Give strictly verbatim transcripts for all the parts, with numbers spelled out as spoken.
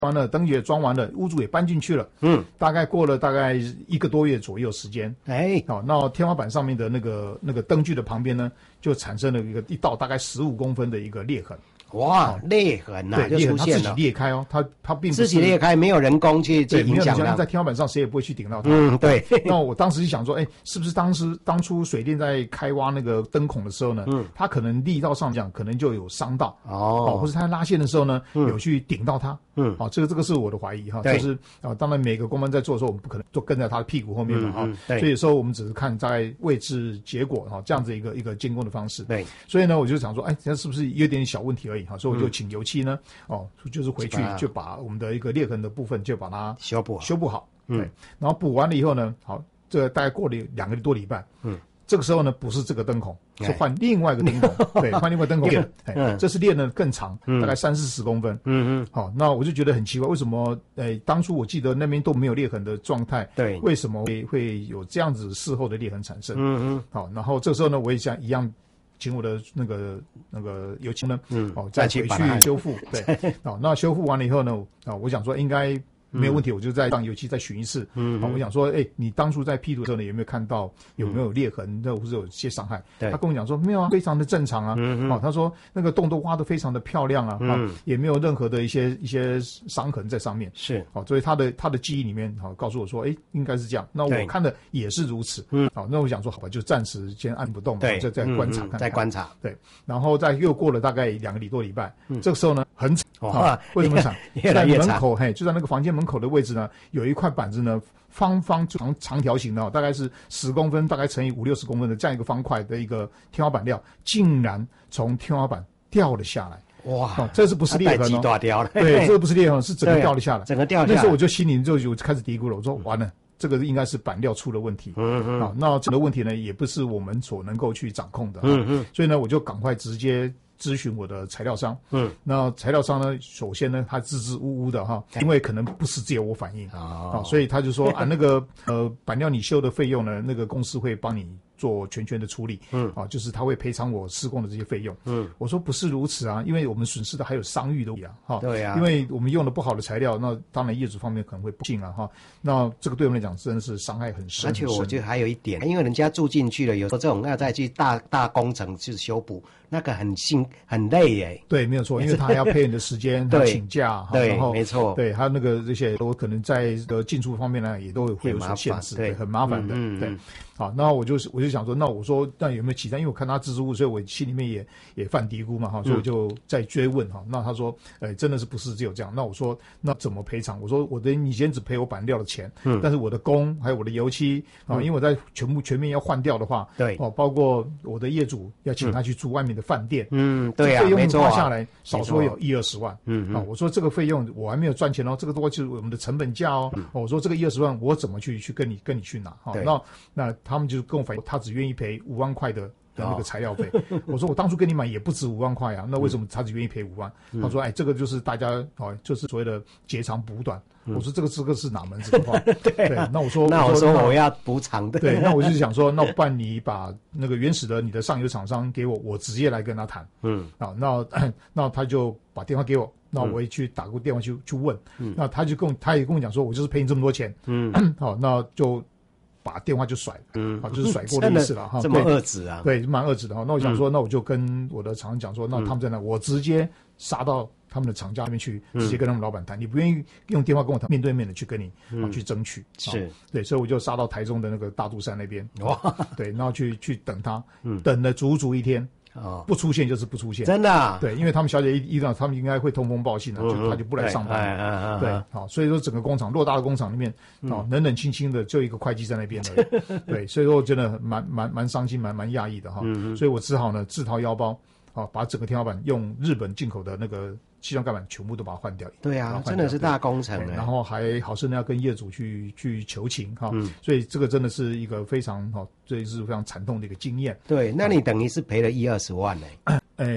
完了，灯也装完了，屋主也搬进去了。 嗯， 大概过了大概一个多月左右时间。 哎， 好，那天花板上面的那个那个灯具的旁边呢，就产生了一个一道大概十五公分的一个裂痕。 哇，裂痕呐、啊，就出现了。 它自己裂开哦，它它并不是自己裂开，没有人工去去影响它。 在天花板上谁也不会去顶到它。 嗯，对。 那我当时就想说，哎，是不是当时当初水电在开挖那个灯孔的时候呢，嗯，它可能力道上讲可能就有伤到哦， 或者它拉线的时候呢，嗯、有去顶到它。嗯，好、哦，这个这个是我的怀疑哈，就是啊，当然每个工班在做的时候，我们不可能就跟在他的屁股后面嘛哈、嗯嗯，所以有时候我们只是看在位置结果哈、哦，这样子一个一个监工的方式。 对， 所以呢，我就想说，哎，这是不是有点小问题而已哈？所以我就请油漆呢，哦，就是回去就把我们的一个裂痕的部分就把它修补修补好。对，嗯、然后补完了以后呢，好，这大概过了两个多礼拜，嗯。这个时候呢，不是这个灯孔，是换另外一个灯孔，对，换另外灯孔。哎，这次裂呢更长，大概三四十公分。嗯嗯。好，那我就觉得很奇怪，为什么？哎，当初我记得那边都没有裂痕的状态，对，为什么会会有这样子事后的裂痕产生？嗯嗯。好，然后这时候呢，我也想一样，请我的那个那个油漆呢，嗯，哦，再回去修复。对，好，那修复完了以后呢，啊，我想说应该。没有问题，我就再让油漆再巡一次。嗯，好，我想说，哎，你当初在批图的时候呢，有没有看到有没有裂痕，或者有些伤害？对，他跟我讲说没有啊，非常的正常啊。嗯嗯，哦，他说那个洞都挖得非常的漂亮啊，嗯，也没有任何的一些一些伤痕在上面。是，好，所以他的他的记忆里面，好，告诉我说，哎，应该是这样。那我看的也是如此。嗯，好，那我想说，好吧，就暂时先按不动，对，再再观察看看， 再观察。 对，然后再又过了大概两个礼多礼拜，这个时候呢，很惨啊，为什么惨？在门口，嘿，就在那个房间门口的位置呢。有一块板子呢，方方长长条形的、哦，大概是十公分，大概乘以五六十公分的这样一个方块的一个天花板料，竟然从天花板掉了下来。哇！哦、这是不是裂痕哦？对，这个不是裂痕，是整个掉了下来。整个掉下来。那时候我就心里就就开始嘀咕了，我说完了。这个应该是板料出了问题，嗯嗯，啊，那这个问题呢，也不是我们所能够去掌控的，嗯嗯，所以呢，我就赶快直接咨询我的材料商，嗯，那材料商呢，首先呢，他支支吾吾的哈，因为可能不是只有我反应啊，啊，所以他就说啊，那个呃板料你修的费用呢，那个公司会帮你做全权的处理，嗯，啊，就是他会赔偿我施工的这些费用，嗯，我说不是如此啊，因为我们损失的还有商誉的啊，哈，对啊，因为我们用了不好的材料，那当然业主方面可能会不信啊，哈，那这个对我们来讲真的是伤害很深， 而且我觉得还有一点，因为人家住进去了，有时候这种要再去大大工程去修补，那个很辛很累耶， 对，没有错，因为他还要配你的时间，他请假， 对， 然后没错， 对，还有那个这些，我可能在的进出方面呢，也都会有所限制，对，很麻烦的，嗯，对。好，那我就是我就想说，那我说那有没有其他？因为我看他支支吾吾，所以我心里面也也犯嘀咕嘛哈，所以我就再追问哈。那他说，呃，真的是不是只有这样？那我说那怎么赔偿？我说我的你先只赔我板料的钱，嗯，但是我的工还有我的油漆啊，因为我在全部全面要换掉的话，对哦，包括我的业主要请他去住外面的饭店，嗯，对啊，没错，花下来少说有一二十万，嗯啊，我说这个费用我还没有赚钱哦，这个多就是我们的成本价哦，我说这个一二十万我怎么去去跟你跟你去拿？哈，那那。他们就跟我反映，他只愿意赔五万块的的那个材料费。我说我当初跟你买也不止五万块啊，那为什么他只愿意赔五万？嗯、他说，哎，这个就是大家哦，就是所谓的截长补短。嗯、我说这个这个是哪门子的话？ 对, 啊、 对，那我说， 那我说我要补偿的。 对，那我就想说，那不然你把那个原始的你的上游厂商给我，我直接来跟他谈。嗯，啊，那那他就把电话给我。那我也去打过电话去去问。嗯，那他就跟我他也跟我讲说，我就是赔你这么多钱。嗯，好，那就。把电话就甩了，嗯，啊，就是甩锅的意思了哈。 这么恶质啊？ 对，蛮恶质的哈。那我想说，嗯、那我就跟我的厂商讲说，那他们在那，我直接杀到他们的厂家那边去，直接跟他们老板谈。嗯、你不愿意用电话跟我谈，面对面的去跟你、嗯、啊去争取。是，对，所以我就杀到台中的那个大肚山那边。哇，对，然后去去等他，嗯、等了足足一天。哦，不出现就是不出现，真的、啊。对，因为他们小姐一一到，他们应该会通风报信的、啊，就他就不来上班。嗯嗯对，好，所以说整个工厂偌大的工厂里面，哦，冷冷清清的，就一个会计在那边而已。对，所以说真的蛮蛮蛮伤心，蛮蛮讶异的哈。嗯嗯。所以我只好呢自掏腰包，啊，把整个天花板用日本进口的那个气状盖板全部都把它换掉。 对啊，真的是大工程。 然后还好生的要跟业主去去求情哈。嗯。所以这个真的是一个非常哈，这是非常惨痛的一个经验。 对，那你等于是赔了一二十万呢、欸。 呃，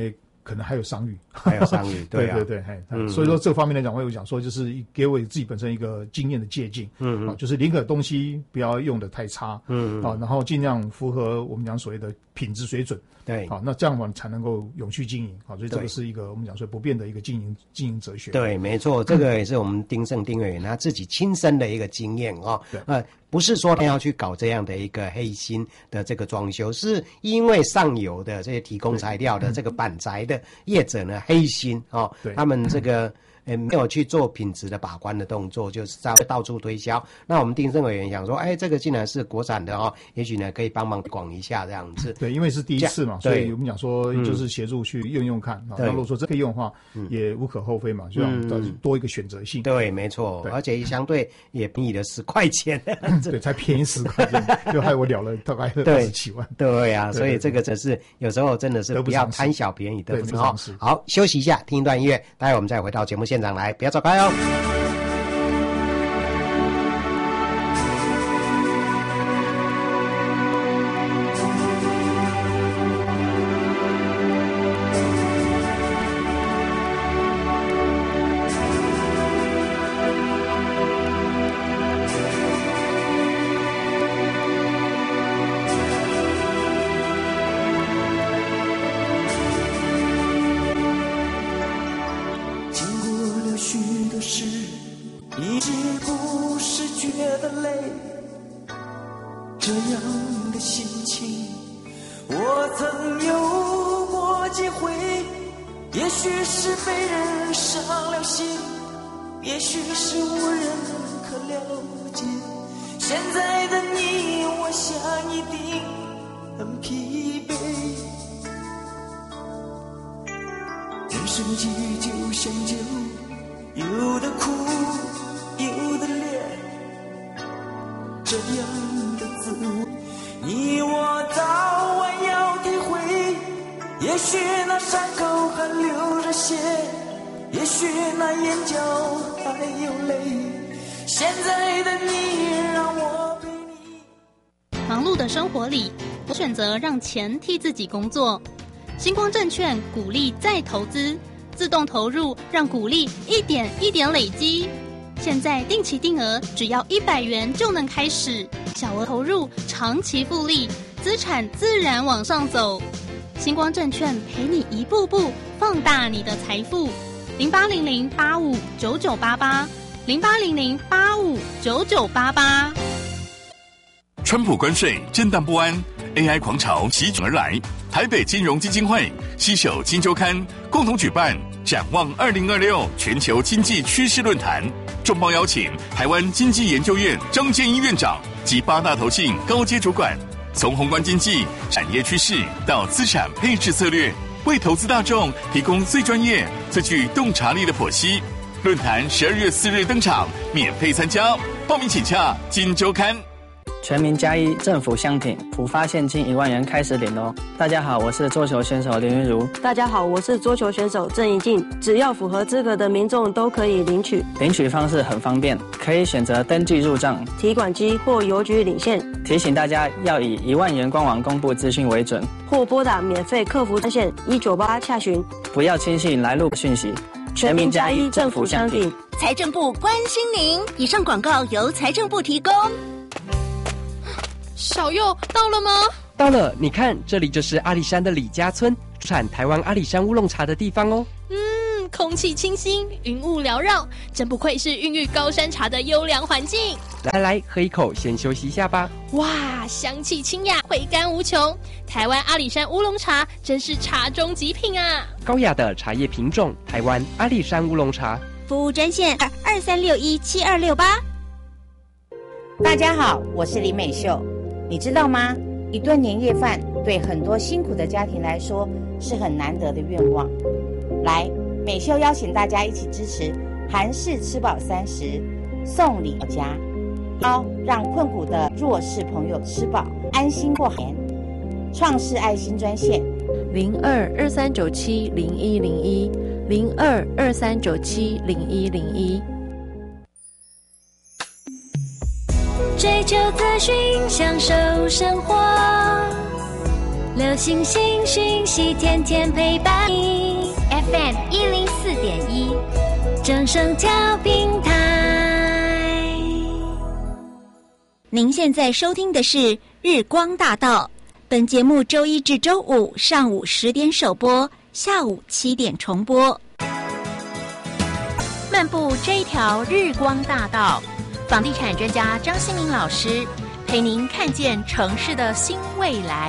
可能还有商誉， 还有商誉，对啊， 对对对，嗯，所以说这方面来讲，我有讲说，就是给我自己本身一个经验的借鉴，嗯，啊，就是宁可东西不要用的太差，嗯，啊，然后尽量符合我们讲所谓的品质水准。 对， 好，那这样嘛才能够永续经营，好，所以这个是一个我们讲说不变的一个经营经营哲学。 对，没错，这个也是我们丁胜丁委员他自己亲身的一个经验哦。对，呃，不是说他要去搞这样的一个黑心的这个装修，是因为上游的这些提供材料的这个板材的业者呢黑心哦，对，他们这个。呃，没有去做品质的把关的动作，就是在到处推销。那我们丁胜委员想说，哎，这个竟然是国产的哦，也许呢可以帮忙广一下这样子。 对，因为是第一次嘛，所以我们讲说就是协助去用用看。嗯、那如果说这可以用的话，嗯、也无可厚非嘛，就让多一个选择性。 对，没错，而且相对也便宜了十块钱。 对，才便宜十块钱，就害我了了大概二十七万。 对呀、啊，所以这个真是有时候真的是不要贪小便宜，得不偿失。好，休息一下，听一段音乐，待会我们再回到节目现场来，不要走开哦。 让钱替自己工作，星光证券鼓励再投资，自动投入，让股利一点一点累积。现在定期定额只要一百元就能开始，小额投入，长期复利，资产自然往上走。星光证券陪你一步步放大你的财富。零八零零八五九九八八，零八零零八五九九八八。 川普关税，震荡不安。A I 狂潮席卷而来，台北金融基金会携手金周刊共同举办展望二零二六全球经济趋势论坛，重磅邀请台湾经济研究院张建一院长及八大投信高阶主管，从宏观经济、产业趋势到资产配置策略，为投资大众提供最专业、最具洞察力的剖析。论坛十二月四日登场，免费参加，报名请洽金周刊。 全民加一政府相挺，普发现金一万元开始领哦！大家好，我是桌球选手林云如。 大家好，我是桌球选手郑怡静。只要符合资格的民众都可以领取。 领取方式很方便，可以选择登记入账、 提款机或邮局领现。 提醒大家要以一万元官网公布资讯为准， 或拨打免费客服专线一九八洽询。 不要轻信来路讯息。全民加一政府相挺， 财政部关心您。以上广告由财政部提供。 小佑到了吗？ 到了，你看，这里就是阿里山的李家村，出产台湾阿里山乌龙茶的地方哦。 嗯，空气清新，云雾缭绕，真不愧是孕育高山茶的优良环境。 来来，喝一口，先休息一下吧。 哇，香气清雅，回甘无穷。台湾阿里山乌龙茶真是茶中极品啊！ 高雅的茶叶品种，台湾阿里山乌龙茶。 服务专线二二三六一七二六八。 大家好，我是李美秀。你知道吗？一顿年夜饭对很多辛苦的家庭来说是很难得的愿望。来，美秀邀请大家一起支持韩式吃饱三十，送礼到家，好让困苦的弱势朋友吃饱，安心过年。创世爱心专线零二二三九七零一零一零二二三九七零一零一。 追求资讯，享受生活，流行新讯息，天天陪伴你。 F M 一零四点一，正声调频台。 您现在收听的是日光大道，本节目周一至周五上午十点首播，下午七点重播。 漫步这一条日光大道，房地产专家张新民老师陪您看见城市的新未来。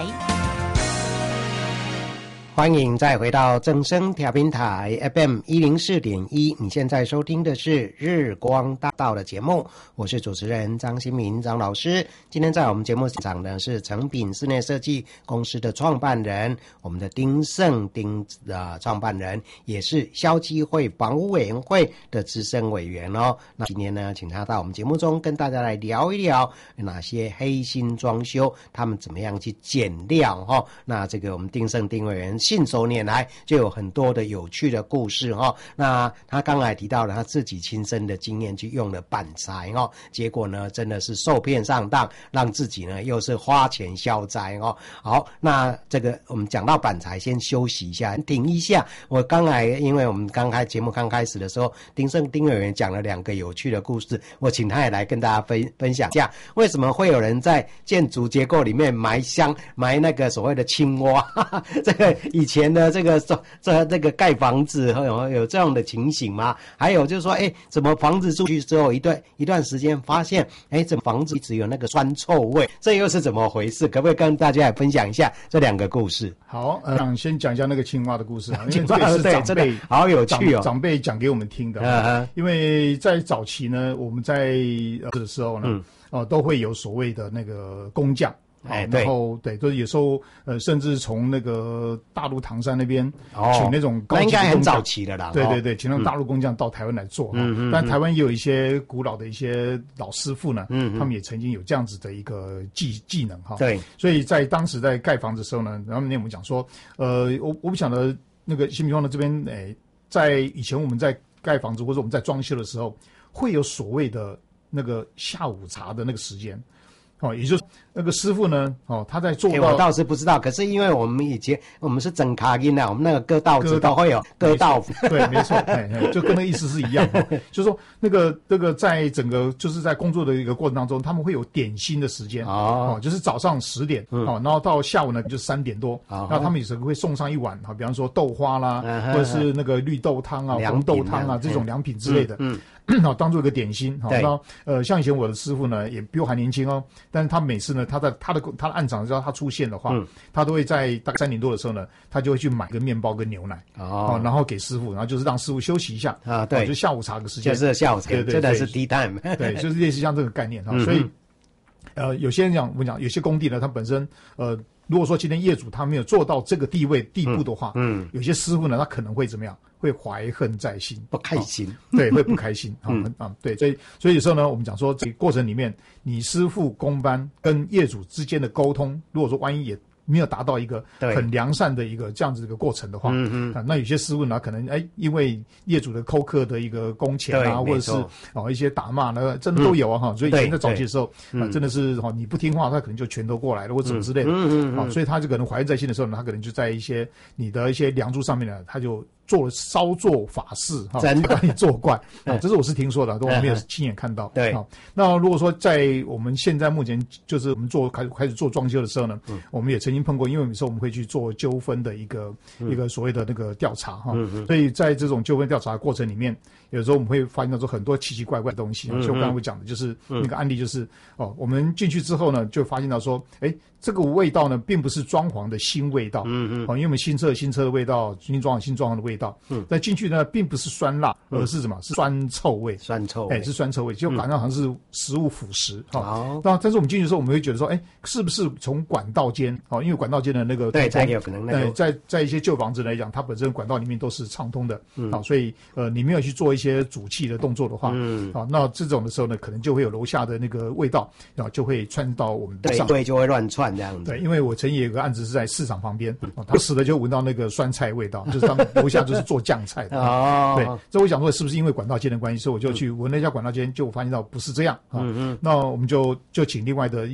欢迎再回到正声调频台 F M 一零四点一，你现在收听的是日光大道的节目，我是主持人张新民张老师。今天在我们节目现场的是诚品室内设计公司的创办人，我们的丁胜丁的创办人，也是消基会房屋委员会的资深委员哦。那今天呢，请他到我们节目中跟大家来聊一聊哪些黑心装修，他们怎么样去减料哦。那这个我们丁胜丁委员信手拈来就有很多的有趣的故事哦。那他刚才提到了他自己亲身的经验，去用了板材哦，结果呢真的是受骗上当，让自己呢又是花钱消灾哦。好，那这个我们讲到板材，先休息一下，停一下。我刚才因为我们刚开节目刚开始的时候，丁胜丁委员讲了两个有趣的故事，我请他也来跟大家分分享一下，为什么会有人在建筑结构里面埋箱埋那个所谓的青蛙？哈哈，这个以前的这个这这这个盖房子有有这样的情形吗？还有就是说，哎，怎么房子出去之后一段一段时间发现，哎，怎么房子一直有那个酸臭味？这又是怎么回事？可不可以跟大家也分享一下这两个故事？ 好，呃，想先讲一下那个青蛙的故事啊，因为这也是长辈好有趣哦， 长辈讲给我们听的。 嗯、 因为在早期呢，我们在呃的时候呢，嗯、呃，都会有所谓的那个工匠。 哎， 然后对，就是有时候呃，甚至从那个大陆唐山那边请那种高级的工匠， 那应该很早期的啦。 对对对，请那种大陆工匠到台湾来做。嗯嗯。但台湾也有一些古老的一些老师傅呢，嗯，他们也曾经有这样子的一个技技能哈。 对。 所以在当时在盖房子的时候呢，然后那我们讲说，呃，我我不晓得那个新民光的这边，哎，在以前我们在盖房子或者我们在装修的时候，会有所谓的那个下午茶的那个时间。哦，也就是那个师傅呢，哦，他在做到， 欸、我倒是不知道。可是因为我们以前我们是整卡音的，我们那个割稻子都会有割稻子， 对，没错，嘿嘿，就跟那个意思是一样的。就是说，那个那个在整个就是在工作的一个过程当中，他们会有点心的时间哦，哦，就是早上十点、嗯、哦，然后到下午呢就三点多，然后他们有时候会送上一碗哈，比方说豆花啦，嗯、或者是那个绿豆汤啊、红豆汤啊这种凉品之类的，嗯。嗯好，当做一个点心。好，那呃，像以前我的师傅呢，也比我还年轻哦。但是他每次呢，他在他的他的暗场，只要他出现的话，嗯、他都会在大概三点多的时候呢，他就会去买个面包跟牛奶哦，然后给师傅，然后就是让师傅休息一下啊，对， 就下午茶的时间， 就是下午茶，对对，真的是 tea time， 对，就是类似像这个概念哈。所以呃，有些人讲，我们讲有些工地呢，它本身呃。如果说今天业主他没有做到这个地位地步的话，嗯，嗯有些师傅呢，他可能会怎么样？会怀恨在心， 不开心， 哦、对，会不开心啊、嗯、啊，对，所以所以有时候呢，我们讲说这个过程里面，你师傅工班跟业主之间的沟通，如果说万一也没有达到一个很良善的一个这样子的一个过程的话，嗯嗯啊，那有些师傅呢，可能哎，因为业主的扣客的一个工钱啊，或者是哦一些打骂呢，真的都有啊哈、嗯。所以以前在早期的时候啊，真的是哈，你不听话，他可能就拳头过来了，或者什么之类的，嗯嗯啊，所以他就可能怀恨在心的时候呢，他可能就在一些你的一些梁柱上面呢，他就做了稍作法事哈， 真的把你作怪啊，这是我是听说的，都我没有亲眼看到。 对， 好，那如果说在我们现在目前就是我们做开始开始做装修的时候呢，嗯、我们也曾经碰过，因为有时候我们会去做纠纷的一个、嗯、一个所谓的那个调查哈，嗯嗯所以在这种纠纷调查的过程里面，有时候我们会发现到说很多奇奇怪怪的东西，嗯、就我刚才会讲的，就是那个案例，就是哦，我们进去之后呢，就发现到说，哎。这个味道呢，并不是装潢的新味道，嗯嗯，哦，因为我们新车新车的味道，新装潢新装潢的味道，嗯，但进去呢，并不是酸辣，嗯、而是什么？是酸臭味， 酸臭味， 哎，是酸臭味，就感觉好像是食物腐蚀，哈、嗯。那、哦、但是我们进去的时候，我们会觉得说，哎，是不是从管道间？哦，因为管道间的那个对，才有可能那个， 在在一些旧房子来讲，它本身管道里面都是畅通的，嗯，好、哦，所以呃，你没有去做一些煮气的动作的话，嗯，好、哦，那这种的时候呢，可能就会有楼下的那个味道，然后就会窜到我们的上， 对，就会乱窜这样子， 对，因为我。曾经有个案子是在市场旁边，哦、他死了就闻到那个酸菜味道，就是他们楼下就是做酱菜的。哦，对，所以我想说是不是因为管道间的关系，所以我就去闻了一下管道间，就发现到不是这样啊。嗯嗯，那我们就就请另外的业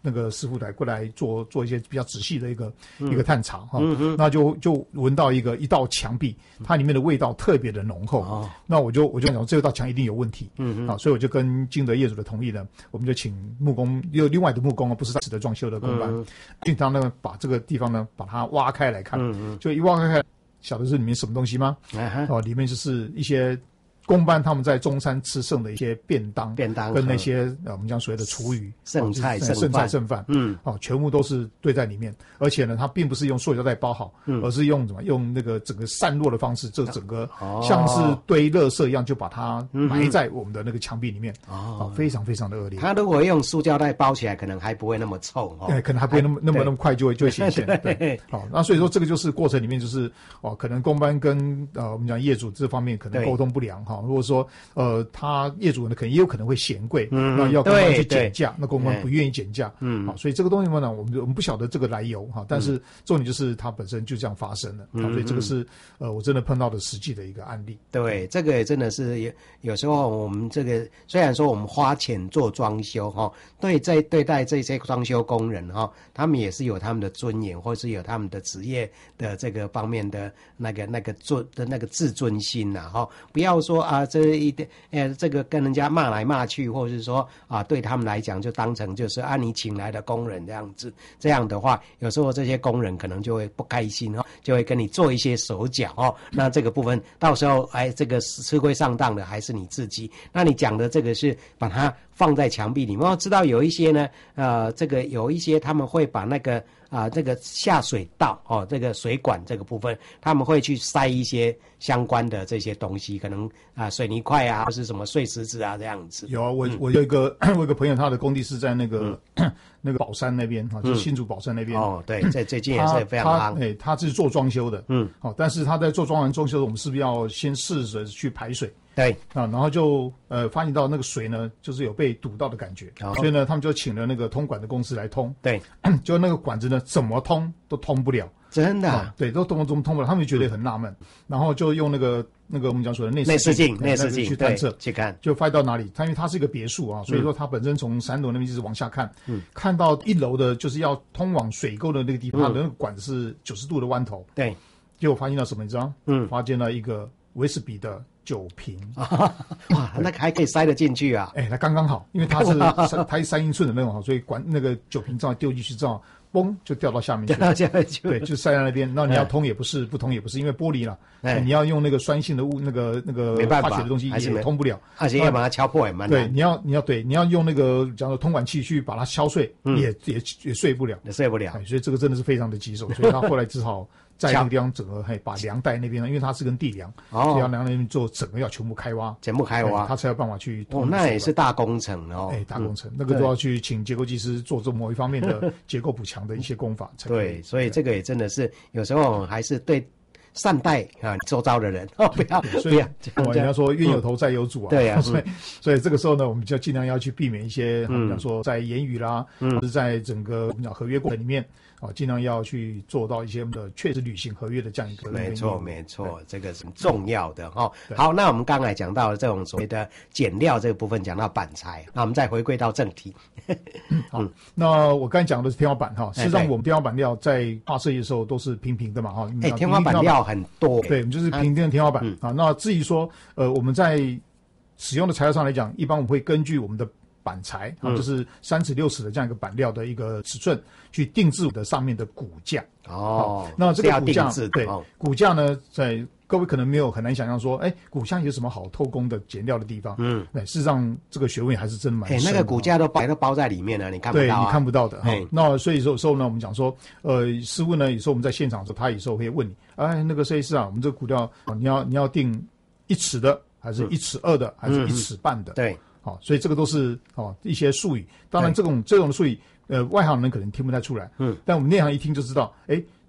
那个师傅来过来做做一些比较仔细的一个、嗯、一个探查哈， 嗯嗯、 那就就闻到一个一道墙壁，它里面的味道特别的浓厚，哦、那我就我就想这道墙一定有问题，嗯嗯，啊，所以我就跟经得业主的同意呢，我们就请木工，有另外的木工啊，不是当时的装修的工班，经常呢把这个地方呢把它挖开来看，嗯嗯，就一挖开来，晓得是里面什么东西吗？啊、哦，里面就是一些。工班他们在中山吃剩的一些便当， 便当跟那些呃我们讲所谓的厨余、 剩菜、 剩剩菜、剩饭，嗯，哦，全部都是堆在里面，而且呢，它并不是用塑胶袋包好，嗯，而是用什么？用那个整个散落的方式，这整个像是堆垃圾一样，就把它埋在我们的那个墙壁里面，哦，非常非常的恶劣。 它如果用塑胶袋包起来，可能还不会那么臭，哦， 对，可能还不会那么那么那么快就会就会显现，对，好，那所以说这个就是过程里面就是哦，可能工班跟呃我们讲业主这方面可能沟通不良哈，如果说。呃，他业主呢，可能也有可能会嫌贵，嗯，那要公关去减价，那公关不愿意减价，嗯，好，所以这个东西呢，我们我们不晓得这个来由哈，但是重点就是它本身就这样发生了，嗯，所以这个是呃我真的碰到的实际的一个案例。 对，这个真的是有有时候我们这个虽然说我们花钱做装修哈，对在对待这些装修工人哈，他们也是有他们的尊严，或是有他们的职业的这个方面的那个那个尊的那个自尊心呐哈，不要说啊这。一点，呃，这个跟人家骂来骂去，或者是说啊，对他们来讲就当成就是啊，你请来的工人这样子，这样的话，有时候这些工人可能就会不开心哦，就会跟你做一些手脚哦。那这个部分到时候哎，这个吃亏上当的还是你自己。那你讲的这个是把它放在墙壁里面，我知道有一些呢，呃，这个有一些他们会把那个。啊，这个下水道哦，这个水管这个部分，他们会去塞一些相关的这些东西，可能啊水泥块啊，或是什么碎石子啊这样子。 有啊，我我有一个我有一个朋友，他的工地是在那个、嗯、那个宝山那边啊，就是新竹宝山那边。 哦，对，这最近也是非常夯。 哎，他是做装修的，嗯，好、哦，但是他在做装完装修的，我们是不是要先试着去排水？ 对啊，然后就呃发现到那个水呢，就是有被堵到的感觉，哦、所以呢，他们就请了那个通管的公司来通。 对， 就那个管子呢，怎么通都通不了。 真的、啊哦？对，都通通通不了，他们就觉得很纳闷，嗯、然后就用那个那个我们讲说的内内视镜， 内视镜去探测去看， 就发现到哪里？它因为它是一个别墅啊，所以说它本身从三楼那边一直往下看，嗯，看到一楼的就是要通往水沟的那个地方，它的那个管子是九十度的弯头。 对， 结果发现到什么？你知道？嗯，发现了一个威士比的。酒瓶啊，哇，那个还可以塞得进去啊！ 哎，它刚刚好，因为它是它是三英寸的那种，所以管那个酒瓶正好丢进去，正好嘣就掉到下面去， 掉到下面去， 对，就塞在那边。那你要通也不是，不通也不是，因为玻璃了，哎，你要用那个酸性的物，那个那个化学的东西也通不了， 而且要把它敲破也蛮难。 对，你要你要对，你要用那个假如通管器去把它敲碎，也也也碎不了， 也碎不了。 所以这个真的是非常的棘手，所以他后来只好。在那个地方整个嘿把梁带那边，因为它是跟地梁，哦，梁梁那边做整个要全部开挖， 全部开挖， 他才有办法去。 哦，那也是大工程哦， 哎，大工程，嗯、那个都要去请结构技师做这某一方面的结构补强的一些工法才可以。 对，所以这个也真的是有时候还是对善待啊周遭的人哦，不要， 所以人家说冤有头债有主啊， 对啊， 所以所以这个时候呢，我们就尽量要去避免一些，比方说在言语啦，或者在整个我们讲合约过程里面。啊，尽量要去做到一些的确实履行合约的这样一个。 没错，没错，这个是很重要的哈。好，那我们刚才讲到了这种所谓的减料这个部分，讲到板材，那我们再回归到正题。 好，嗯、那我刚才讲的是天花板哈，事实上我们天花板料在画设计的时候都是平平的嘛哈。 哎，天花板料很多， 对，我们就是平平的天花板、嗯、啊。那至于说，呃，我们在使用的材料上来讲，一般我们会根据我们的。板材啊，就是三尺六尺的这样一个板料的一个尺寸，去定制的上面的骨架。 哦， 那这个骨架对、 哦、 骨架呢，在各位可能没有很难想象说，哎，骨架有什么好偷工的减料的地方？嗯，对，事实上这个学问还是真蛮深的。 哎，那个骨架都白都包在里面了，你看不到、啊， 对，你看不到的。哎，那所以说时候呢，我们讲说，呃，师傅呢，有时候我们在现场的时候，他有时候会问你，哎，那个设计师啊，我们这个骨料，你要你要定一尺的，还是一尺二的，还是一尺半的？ 嗯、对。 好、哦，所以这个都是哦一些术语。当然，这种这种术语，呃，外行人可能听不太出来。嗯，但我们内行一听就知道，哎，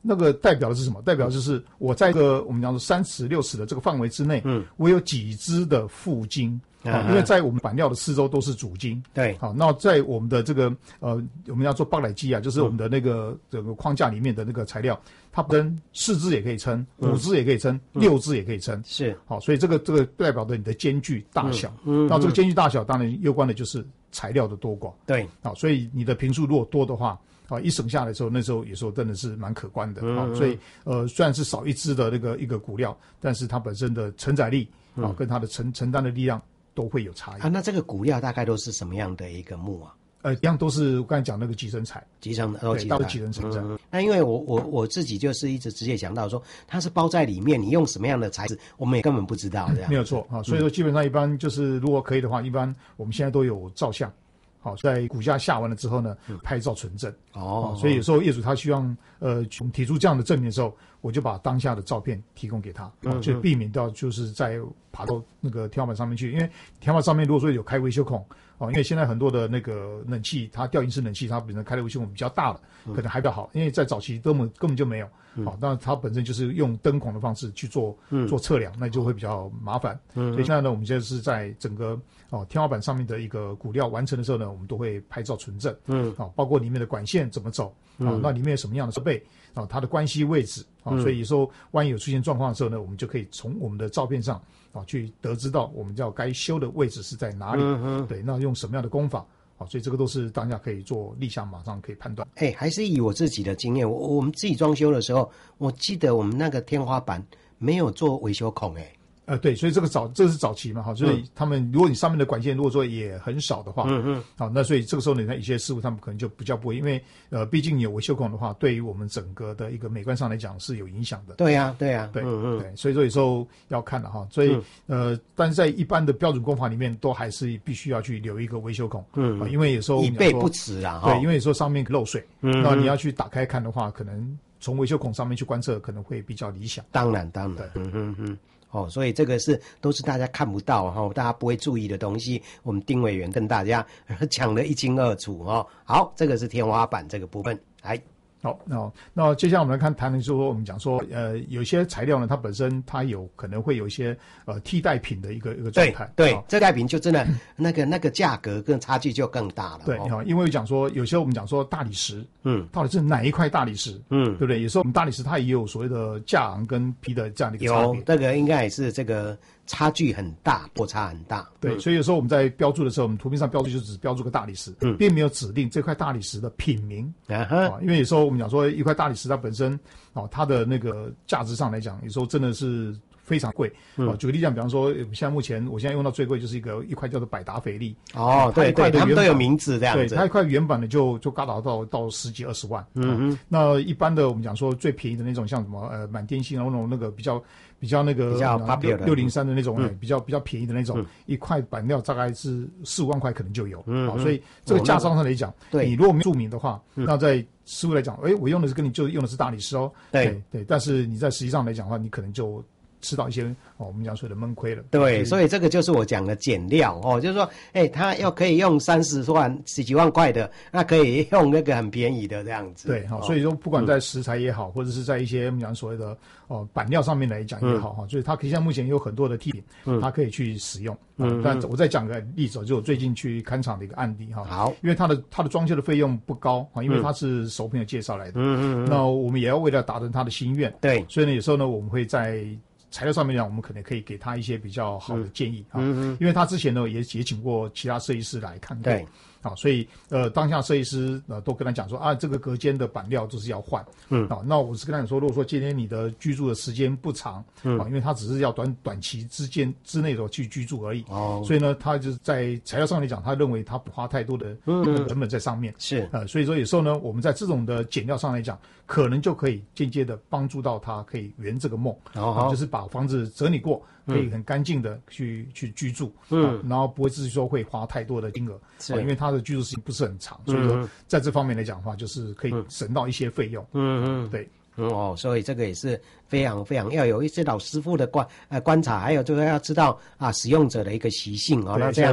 那个代表的是什么？代表就是我在这个我们讲说三尺六尺的这个范围之内，嗯，我有几支的副筋。啊，因为在我们板料的四周都是主筋， 对， 好，那在我们的这个呃，我们要做包奶机啊，就是我们的那个整个框架里面的那个材料，它跟四支也可以撑，五支也可以撑，六支也可以撑， 是， 好，所以这个这个代表着你的间距大小，嗯，那这个间距大小当然攸关的就是材料的多寡， 对， 好，所以你的坪数如果多的话。啊，一省下来的时候，那时候有时候真的是蛮可观的啊、嗯。所以呃，虽然是少一支的那个一个骨料，但是它本身的承载力啊，嗯、跟它的承承担的力量都会有差异啊。那这个骨料大概都是什么样的一个木啊？ 呃，一样都是我刚才讲那个集成材， 集成的， 对，到集成成材、 嗯。那因为我我我自己就是一直直接讲到说，它是包在里面，你用什么样的材质，我们也根本不知道，这样、 嗯、没有错啊。所以说，基本上一般就是如果可以的话，一般我们现在都有照相。好，在骨架下完了之后呢，拍照存证。哦，所以有时候业主他希望呃，我们提出这样的证明的时候，我就把当下的照片提供给他，嗯、就避免掉就是在爬到那个天花板上面去，因为天花板上面如果说有开维修孔。哦，因为现在很多的那个冷气，它吊顶式冷气，它本身开的维修孔比较大了，可能还比较好，因为在早期根本根本就没有。好、哦，那它本身就是用灯孔的方式去做、嗯、做测量，那就会比较麻烦。嗯，所以现在呢，我们现在是在整个哦天花板上面的一个骨料完成的时候呢，我们都会拍照存证。嗯，啊、哦，包括里面的管线怎么走，啊、哦，那里面有什么样的设备，啊、哦，它的关系位置，啊、哦，所以有时候万一有出现状况的时候呢，我们就可以从我们的照片上。啊，去得知到我们叫该修的位置是在哪里，嗯、对，那用什么样的工法，啊，所以这个都是当下可以做立项，马上可以判断。 哎，还是以我自己的经验，我我们自己装修的时候，我记得我们那个天花板没有做维修孔，哎。 呃，对，所以这个早，这是早期嘛，哈，所以他们，如果你上面的管线如果说也很少的话，嗯嗯，好，那所以这个时候呢，一些师傅他们可能就比较不会，因为呃，毕竟有维修孔的话，对于我们整个的一个美观上来讲是有影响的。 对呀、啊，对呀、啊， 对， 嗯嗯， 对，所以说有时候要看了哈，所以、嗯、呃，但是在一般的标准工法里面，都还是必须要去留一个维修孔，嗯、呃，因为有时候以备不时啊， 对，因为有时候上面漏水，嗯，那你要去打开看的话，可能从维修孔上面去观测，可能会比较理想。 当然，当然，嗯嗯嗯。哦，所以这个是都是大家看不到哈、哦，大家不会注意的东西，我们丁委员跟大家讲得一清二楚哦。好，这个是天花板这个部分，来。 好，那那接下来我们来看谈的说，我们讲说，呃，有些材料呢，它本身它有可能会有一些呃替代品的一个一个状态。 对，对替代品就真的那个那个价格跟差距就更大了。 对，哈、哦，因为讲说有时候我们讲说大理石，嗯，到底是哪一块大理石，嗯，对不对？有时候我们大理石它也有所谓的价昂跟皮的这样的一个差别。 有，这个应该也是这个。差距很大，落差很大。 对，嗯、所以有时候我们在标注的时候，我们图片上标注就只标注个大理石，嗯、并没有指定这块大理石的品名。啊哈、哦，因为有时候我们讲说一块大理石它本身哦，它的那个价值上来讲，有时候真的是非常贵。嗯、哦，举个例讲，比方说，现在目前我现在用到最贵就是一个一块叫做百达翡丽。 哦，对对，他们都有名字这样子。 对，它一块原版的就就嘎达到到十几二十万。嗯嗯。那一般的我们讲说最便宜的那种，像什么呃满天星啊那种那个比较。比较那个比较六六零三的那种、嗯、比较比较便宜的那种、嗯、一块板料大概是四五万块可能就有，嗯、啊，所以这个价商上来讲，哦、你如果没注明的话，嗯、那在师傅来讲，哎，我用的是跟你就用的是大理石哦， 对对, 对，但是你在实际上来讲的话，你可能就吃到一些哦，我们讲所谓的闷亏了。 对，所以这个就是我讲的减料哦，就是说，哎，他要可以用三十万、十几万块的，那可以用那个很便宜的这样子。 对，好、哦，所以说不管在食材也好，嗯、或者是在一些我们讲所谓的哦板料上面来讲也好哈，嗯、所以它可以像目前有很多的替品，嗯、它可以去使用。嗯，但我再讲个例子，就我最近去勘厂的一个案例哈。 好， 因为它的它的装修的费用不高啊，因为它是熟朋友介绍来的。嗯嗯。那我们也要为了达成他的心愿， 对， 所以呢，有时候呢，我们会在材料上面讲，我们可能可以给他一些比较好的建议啊，嗯嗯，因为他之前呢也也请过其他设计师来看过， 对， 啊，所以呃当下设计师呃都跟他讲说啊，这个隔间的板料就是要换，嗯，啊，那我是跟他讲说，如果说今天你的居住的时间不长，嗯，啊，因为他只是要短短期之间之内的去居住而已，哦，所以呢，他就是在材料上来讲，他认为他不花太多的成本在上面， 是， 呃，所以说有时候呢，我们在这种的减料上来讲，可能就可以间接的帮助到他可以圆这个梦，哦，啊，就是把房子整理过，可以很干净的去、嗯、去居住，嗯、啊，然后不会至于说会花太多的金额，是、啊，因为他的居住时间不是很长，所以说在这方面来讲的话，就是可以省到一些费用，嗯嗯，对。 嗯哦，所以这个也是非常非常要有一些老师傅的观呃观察，还有这个要知道啊使用者的一个习性哦，那这样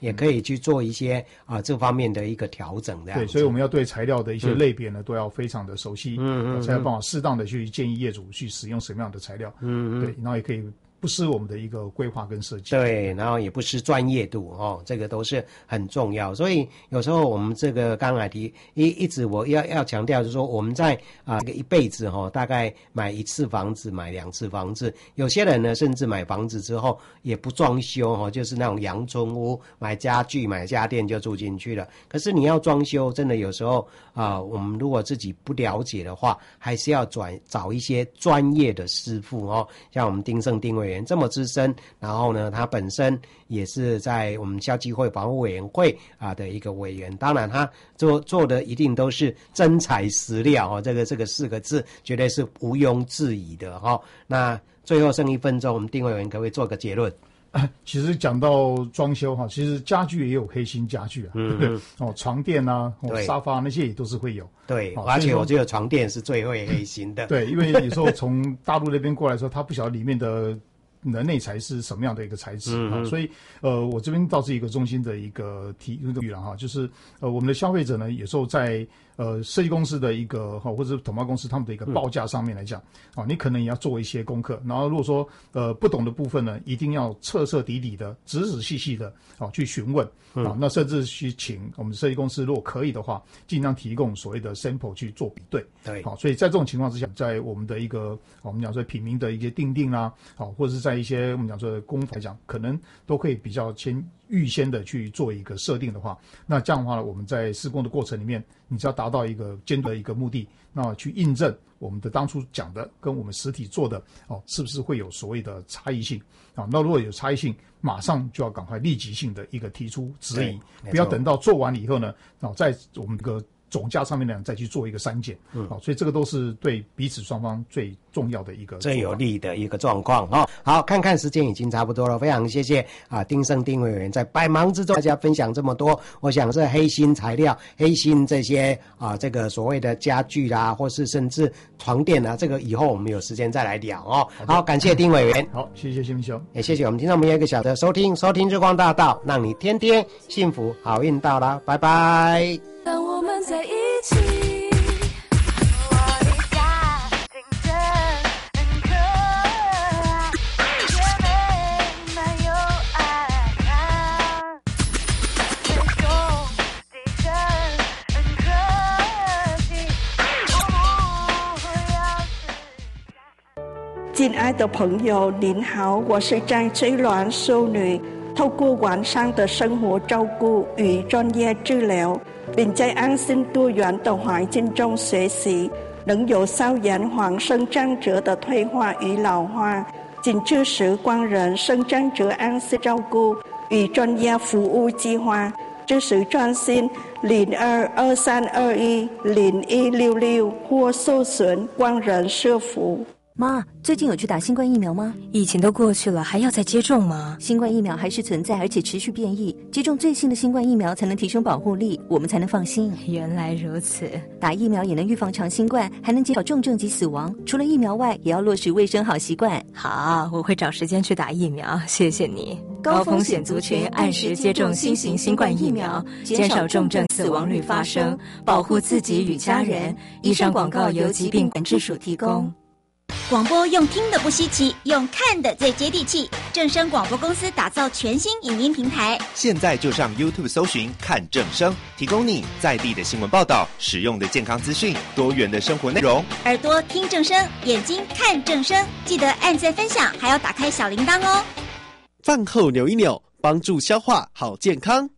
也可以去做一些啊、呃、这方面的一个调整的。 对，所以我们要对材料的一些类别呢、嗯、都要非常的熟悉，嗯嗯，才有办法适当的去建议业主去使用什么样的材料，嗯嗯，对，然后也可以不失我们的一个规划跟设计， 对，然后也不失专业度哦，这个都是很重要。所以有时候我们这个刚才提一一直我要要强调，就是说我们在啊、呃、这个一辈子哈、哦，大概买一次房子，买两次房子，有些人呢甚至买房子之后也不装修哈、哦，就是那种阳春屋，买家具买家电就住进去了。可是你要装修，真的有时候啊、呃，我们如果自己不了解的话，还是要转找一些专业的师傅哦，像我们丁胜丁委员这么资深，然后呢，他本身也是在我们消基会防护委员会啊的一个委员，当然他做做的一定都是真材实料哦，这个这个四个字绝对是毋庸置疑的哈、哦。那最后剩一分钟，我们丁委员可不可以做个结论？ 其实讲到装修哈，其实家具也有黑心家具啊，嗯、对不对？哦，床垫啊、哦、沙发那些也都是会有。 对，哦、而且我觉得床垫是最会黑心的。 对，因为有时候从大陆那边过来的时候，他不晓得里面的的内材是什么样的一个材质啊、嗯，所以呃，我这边倒是一个中心的一个提议了哈，就是呃，我们的消费者呢，有时候在呃设计公司的一个哈，或者是统包公司他们的一个报价上面来讲，啊、嗯，你可能也要做一些功课，然后如果说呃不懂的部分呢，一定要彻彻底底的、仔仔细细的啊去询问啊，那甚至去请我们设计公司，如果可以的话，尽量提供所谓的 sample 去做比对。 对， 好，所以在这种情况之下，在我们的一个我们讲说品名的一些定定啦，好，或者是在一些我们讲说的工法来讲，可能都可以比较先预先的去做一个设定的话，那这样的话呢，我们在施工的过程里面，你只要达到一个监督的一个目的，那去印证我们的当初讲的跟我们实体做的哦，是不是会有所谓的差异性啊？那如果有差异性，马上就要赶快立即性的一个提出质疑，不要等到做完了以后呢，哦，在我们这个总价上面呢，再去做一个删减，嗯，好，所以这个都是对彼此双方最重要的一个最有利的一个状况哦。好，看看时间已经差不多了，非常谢谢啊丁胜丁委员在百忙之中大家分享这么多，我想是黑心材料、黑心这些啊这个所谓的家具啦，或是甚至床垫啊，这个以后我们有时间再来聊哦。好，感谢丁委员， 好，谢谢谢明兄， 也谢谢我们听众朋友一个小的收听，收听日光大道，让你天天幸福好运到啦，拜拜。 当我们在一起，我的家庭真很可爱，姐妹们有爱，最终的真很可惜，我不要是亲爱的朋友您好，我是张翠鸾修女，透过完善的生活照顾与专业治疗，并在安心多元的环境中学习，能有效延缓生长者的退化与老化。紧致时光人生长者安心照顾与专业服务计划，支持专线零二二三二一零一六六或搜寻光人社服。 妈，最近有去打新冠疫苗吗？ 疫情都过去了，还要再接种吗？ 新冠疫苗还是存在，而且持续变异。接种最新的新冠疫苗才能提升保护力，我们才能放心。 原来如此， 打疫苗也能预防长新冠，还能减少重症及死亡。除了疫苗外，也要落实卫生好习惯。 好，我会找时间去打疫苗，谢谢你。高风险族群按时接种新型新冠疫苗，减少重症死亡率发生，保护自己与家人。以上广告由疾病管制署提供。 广播用听的不稀奇，用看的最接地气。正声广播公司打造全新影音平台， 现在就上 YouTube 搜寻看正声，提供你在地的新闻报道、实用的健康资讯、多元的生活内容。 耳朵听正声，眼睛看正声，记得按赞分享，还要打开小铃铛哦。 饭后扭一扭，帮助消化好健康。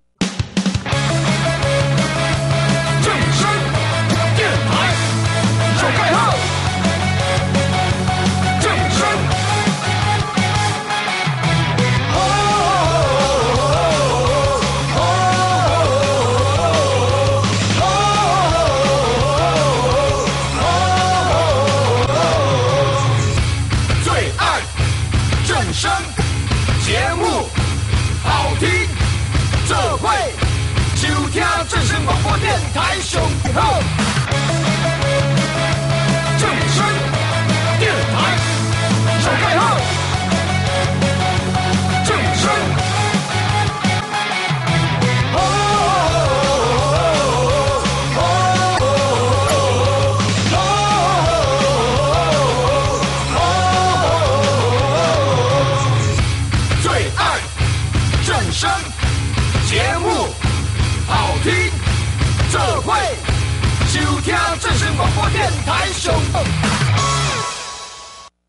正声电台手盖号。声节目好听，这会收听正声广播电台上好。正声电台手盖号，正声声，节目好听，这会收听正声广播电台上。